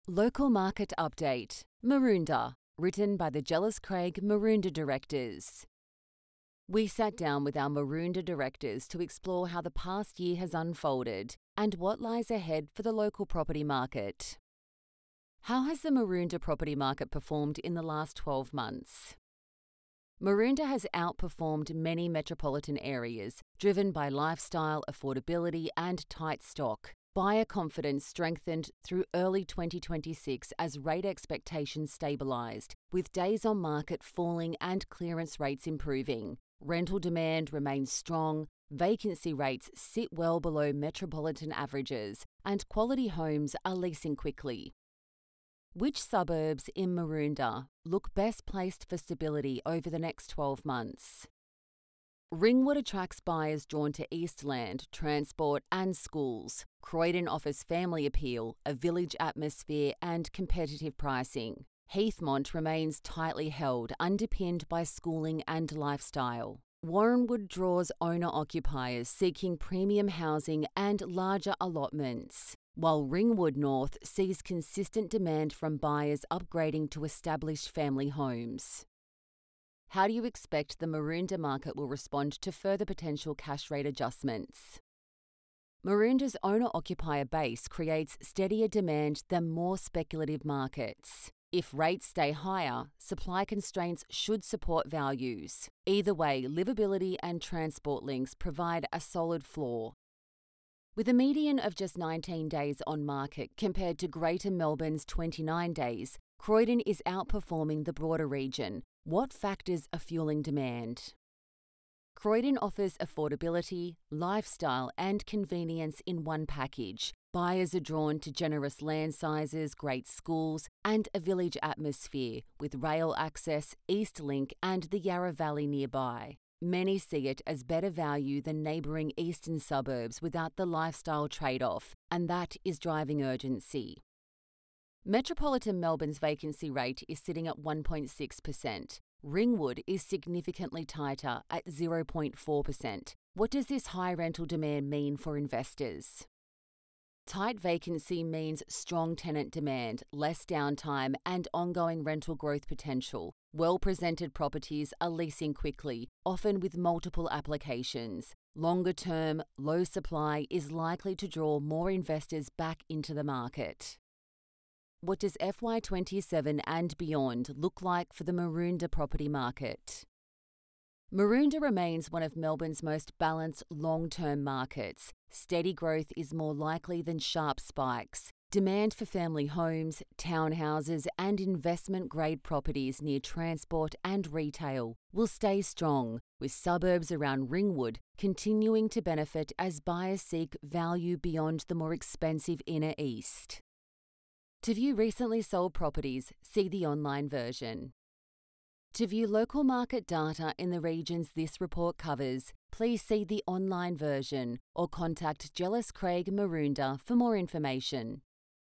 Local Market Update, Maroondah, written by the Jellis Craig Maroondah Directors. We sat down with our Maroondah directors to explore how the past year has unfolded and what lies ahead for the local property market. How has the Maroondah property market performed in the last 12 months? Maroondah has outperformed many metropolitan areas, driven by lifestyle, affordability, and tight stock. Buyer confidence strengthened through early 2026 as rate expectations stabilised, with days on market falling and clearance rates improving. Rental demand remains strong, vacancy rates sit well below metropolitan averages, and quality homes are leasing quickly. Which suburbs in Maroondah look best placed for stability over the next 12 months? Ringwood attracts buyers drawn to Eastland, transport and schools. Croydon offers family appeal, a village atmosphere and competitive pricing. Heathmont remains tightly held, underpinned by schooling and lifestyle. Warranwood draws owner-occupiers seeking premium housing and larger allotments, while Ringwood North sees consistent demand from buyers upgrading to established family homes. How do you expect the Maroondah market will respond to further potential cash rate adjustments? Maroondah's owner-occupier base creates steadier demand than more speculative markets. If rates stay higher, supply constraints should support values. Either way, livability and transport links provide a solid floor. With a median of just 19 days on market compared to Greater Melbourne's 29 days, Croydon is outperforming the broader region. What factors are fueling demand? Croydon offers affordability, lifestyle, and convenience in one package. Buyers are drawn to generous land sizes, great schools, and a village atmosphere with rail access, Eastlink, and the Yarra Valley nearby. Many see it as better value than neighbouring eastern suburbs without the lifestyle trade-off, and that is driving urgency. Metropolitan Melbourne's vacancy rate is sitting at 1.6%. Ringwood is significantly tighter at 0.4%. What does this high rental demand mean for investors? Tight vacancy means strong tenant demand, less downtime, and ongoing rental growth potential. Well-presented properties are leasing quickly, often with multiple applications. Longer-term, low supply is likely to draw more investors back into the market. What does FY27 and beyond look like for the Maroondah property market? Maroondah remains one of Melbourne's most balanced long-term markets. Steady growth is more likely than sharp spikes. Demand for family homes, townhouses and investment-grade properties near transport and retail will stay strong, with suburbs around Ringwood continuing to benefit as buyers seek value beyond the more expensive inner east. To view recently sold properties, see the online version. To view local market data in the regions this report covers, please see the online version or contact Jellis Craig Maroondah for more information.